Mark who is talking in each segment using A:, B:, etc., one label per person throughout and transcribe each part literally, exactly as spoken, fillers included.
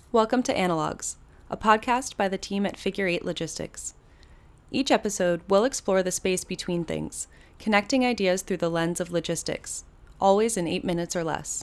A: Welcome to Analogs, a podcast by the team at Figure Eight Logistics. Each episode will explore the space between things, connecting ideas through the lens of logistics, always in eight minutes or less.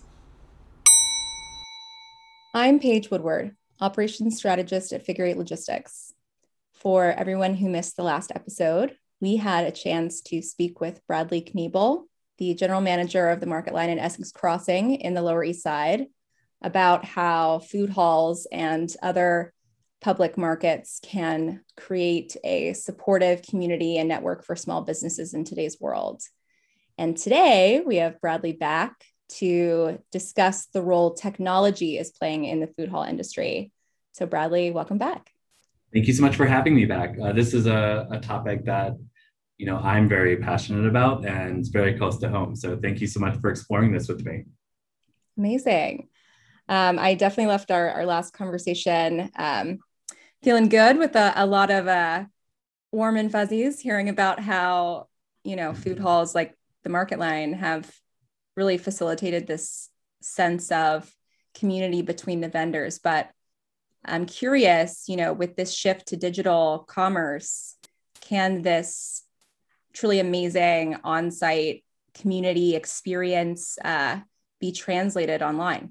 B: I'm Paige Woodward, Operations Strategist at Figure Eight Logistics. For everyone who missed the last episode, we had a chance to speak with Bradley Kniebel, the General Manager of the Market Line in Essex Crossing in the Lower East Side, about how food halls and other public markets can create a supportive community and network for small businesses in today's world. And today we have Bradley back to discuss the role technology is playing in the food hall industry. So Bradley, welcome back.
C: Thank you so much for having me back. Uh, this is a, a topic that, you know, I'm very passionate about and it's very close to home. So thank you so much for exploring this with me.
B: Amazing. Um, I definitely left our, our last conversation um, feeling good with a, a lot of uh, warm and fuzzies, hearing about how, you know, food halls like the Market Line have really facilitated this sense of community between the vendors. But I'm curious, you know, with this shift to digital commerce, can this truly amazing on-site community experience uh, be translated online?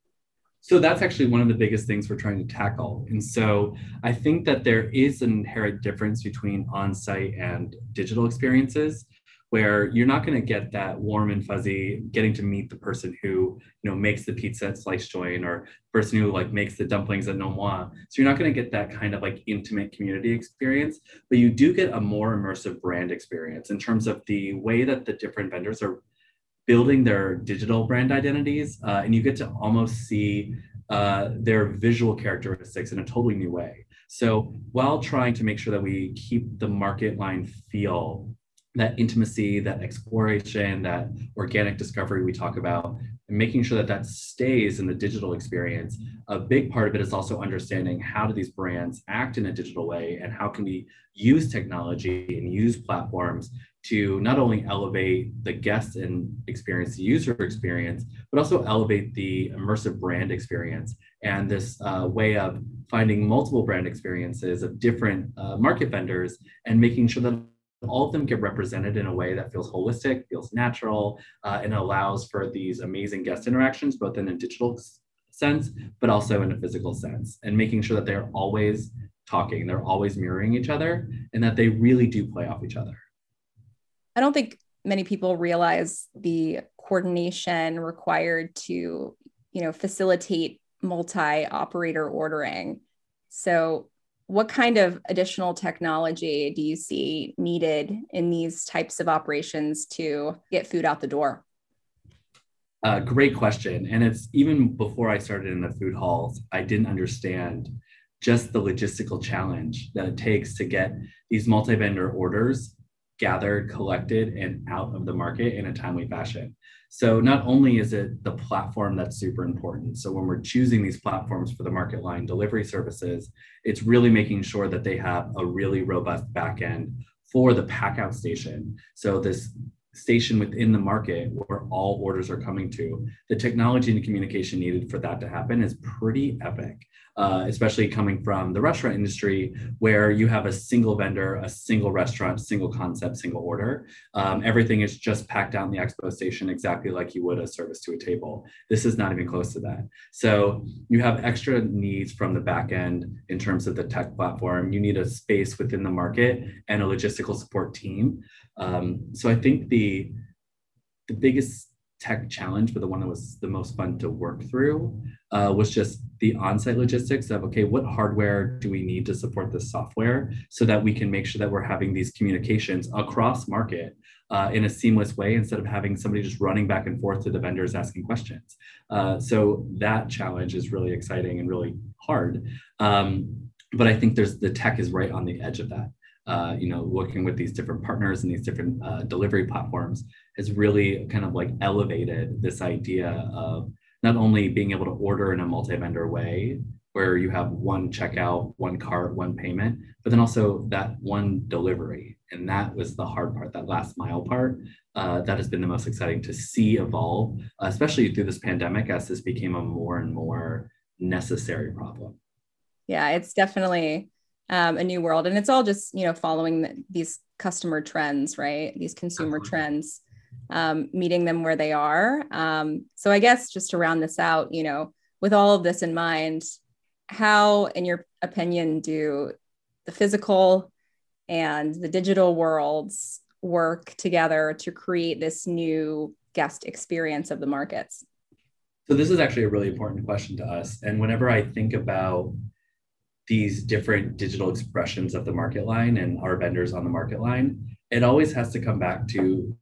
C: So that's actually one of the biggest things we're trying to tackle. And so I think that there is an inherent difference between on-site and digital experiences, where you're not going to get that warm and fuzzy getting to meet the person who, you know, makes the pizza at Slice Joint or person who like makes the dumplings at Nomois. So you're not going to get that kind of like intimate community experience, but you do get a more immersive brand experience in terms of the way that the different vendors are building their digital brand identities, uh, and you get to almost see uh, their visual characteristics in a totally new way. So while trying to make sure that we keep the Market Line feel, that intimacy, that exploration, that organic discovery we talk about, and making sure that that stays in the digital experience, a big part of it is also understanding how do these brands act in a digital way and how can we use technology and use platforms to not only elevate the guest and experience, the user experience, but also elevate the immersive brand experience. And this uh, way of finding multiple brand experiences of different uh, market vendors and making sure that all of them get represented in a way that feels holistic, feels natural, uh, and allows for these amazing guest interactions, both in a digital sense, but also in a physical sense, and making sure that they're always talking, they're always mirroring each other, and that they really do play off each other.
B: I don't think many people realize the coordination required to, you know, facilitate multi-operator ordering. So what kind of additional technology do you see needed in these types of operations to get food out the door?
C: Uh, great question. And it's even before I started in the food halls, I didn't understand just the logistical challenge that it takes to get these multi-vendor orders gathered, collected, and out of the market in a timely fashion. So not only is it the platform that's super important. So when we're choosing these platforms for the Market Line delivery services, it's really making sure that they have a really robust backend for the packout station. So this station within the market where all orders are coming to, the technology and the communication needed for that to happen is pretty epic. Uh, especially coming from the restaurant industry where you have a single vendor, a single restaurant, single concept, single order. Um, everything is just packed out in the expo station exactly like you would a service to a table. This is not even close to that. So you have extra needs from the back end in terms of the tech platform. You need a space within the market and a logistical support team. Um, so I think the, the biggest tech challenge, but the one that was the most fun to work through uh, was just the on-site logistics of, okay, what hardware do we need to support this software so that we can make sure that we're having these communications across market uh, in a seamless way instead of having somebody just running back and forth to the vendors asking questions. Uh, so that challenge is really exciting and really hard. Um, but I think there's the tech is right on the edge of that. Uh, you know, working with these different partners and these different uh, delivery platforms has really kind of like elevated this idea of not only being able to order in a multi-vendor way, where you have one checkout, one cart, one payment, but then also that one delivery. And that was the hard part, that last mile part. Uh, that has been the most exciting to see evolve, especially through this pandemic as this became a more and more necessary problem.
B: Yeah, it's definitely um, a new world. And it's all just, you know, following the, these customer trends, right? These consumer
C: Absolutely.
B: trends, um, meeting them where they are. Um, so I guess just to round this out, you know, with all of this in mind, how, in your opinion, do the physical and the digital worlds work together to create this new guest experience of the markets?
C: So this is actually a really important question to us. And whenever I think about these different digital expressions of the market line and our vendors on the market line, it always has to come back to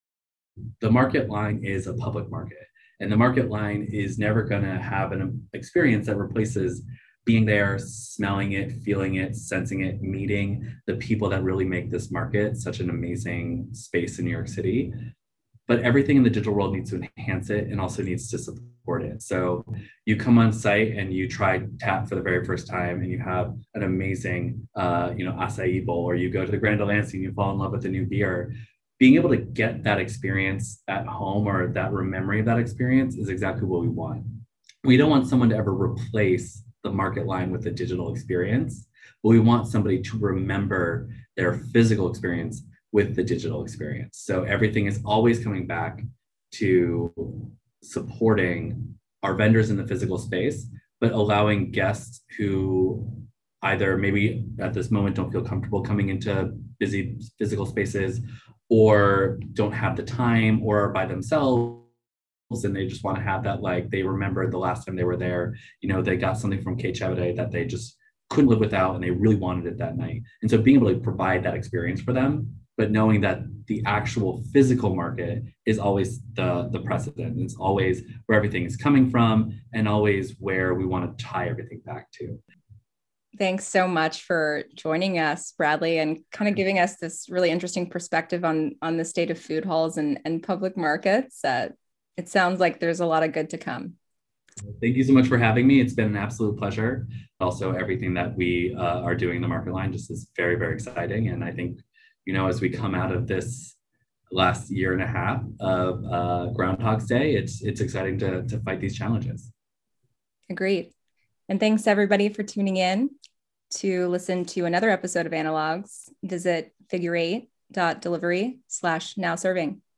C: the market line is a public market. And the market line is never going to have an experience that replaces being there, smelling it, feeling it, sensing it, meeting the people that really make this market such an amazing space in New York City. But everything in the digital world needs to enhance it and also needs to support it. So you come on site and you try tap for the very first time and you have an amazing, uh, you know, acai bowl, or you go to the Grand Delancey and you fall in love with a new beer. Being able to get that experience at home, or that memory of that experience, is exactly what we want. We don't want someone to ever replace the market line with a digital experience, but we want somebody to remember their physical experience with the digital experience. So everything is always coming back to supporting our vendors in the physical space, but allowing guests who either maybe at this moment don't feel comfortable coming into busy physical spaces, or don't have the time, or are by themselves and they just want to have that, like, they remember the last time they were there, you know, they got something from K Chevrolet that they just couldn't live without and they really wanted it that night. And so being able to provide that experience for them, but knowing that the actual physical market is always the, the precedent. It's always where everything is coming from and always where we want to tie everything back to.
B: Thanks so much for joining us, Bradley, and kind of giving us this really interesting perspective on, on the state of food halls and, and public markets. Uh, it sounds like there's a lot of good to come.
C: Thank you so much for having me. It's been an absolute pleasure. Also, everything that we uh, are doing in the market line just is very, very exciting. And I think, you know, as we come out of this last year and a half of uh, Groundhog's Day, it's it's exciting to, to fight these challenges.
B: Agreed. And thanks everybody for tuning in. To listen to another episode of Analogs, visit figure eight dot delivery slash now serving.